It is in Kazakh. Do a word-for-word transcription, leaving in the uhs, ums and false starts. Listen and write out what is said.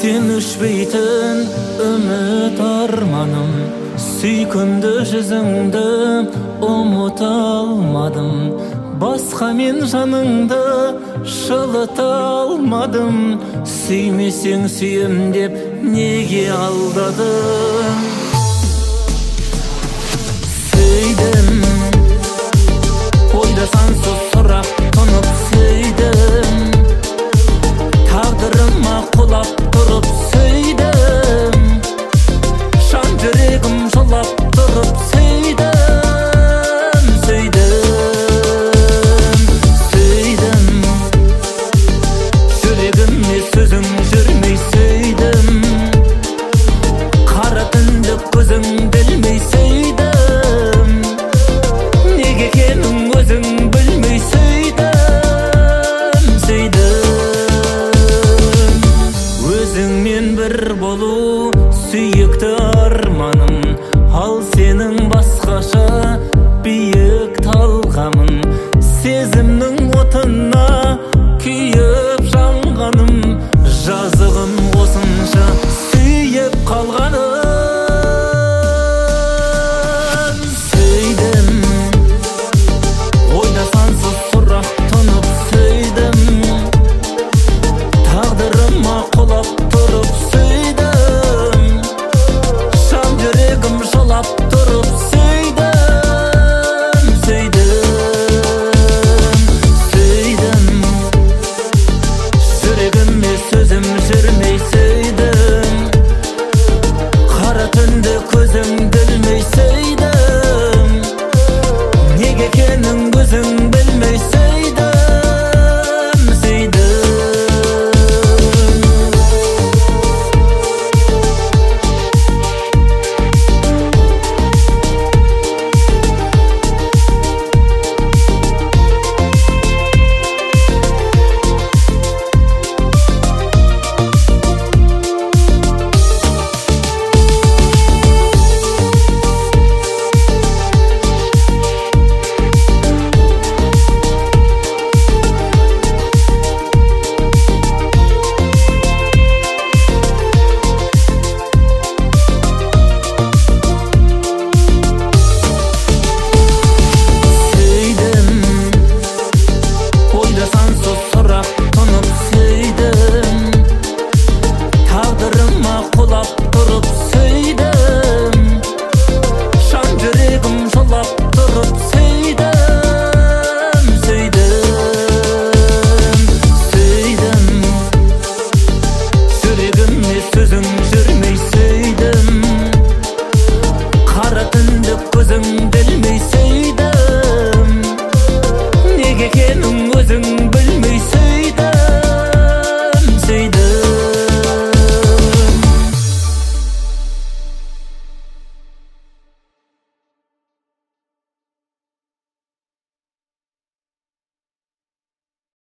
Sen öşbeytin ümit armanım, süykümdü yüzüңdü umuta almadım. Басқа мен жаныңды жылыта алмадым. Сүймесең сүйем деп неге алдадың? Сөйдім, ойда сансыз сұрақ тұнып сөйдім. Тағдырыма құлап тұрып сөйдім. Жан жүрегім жылап тұрып сөйдім. Сөзің жүрмей сөйдім, қара түнді көзің білмей сөйдім. Неге екенін өзің білмей сөйдім, сөйдім. Өзіңмен бір болу сүйікті арманым, ал сенің басқаша биік талғамын. Сезімнің отына күйіп жанғаным, жазығым осынша сүйіп қалғаным. Сөйдім, ойда сансыз сұрақ тұнып сөйдім. Тағдырыма құлап тұрып сөйдім. Жан жүрегім жылап тұрып сөйдім, сөйдім. Жүрегіме сөзім жүрмей сөйдім. Қара түнді көзімді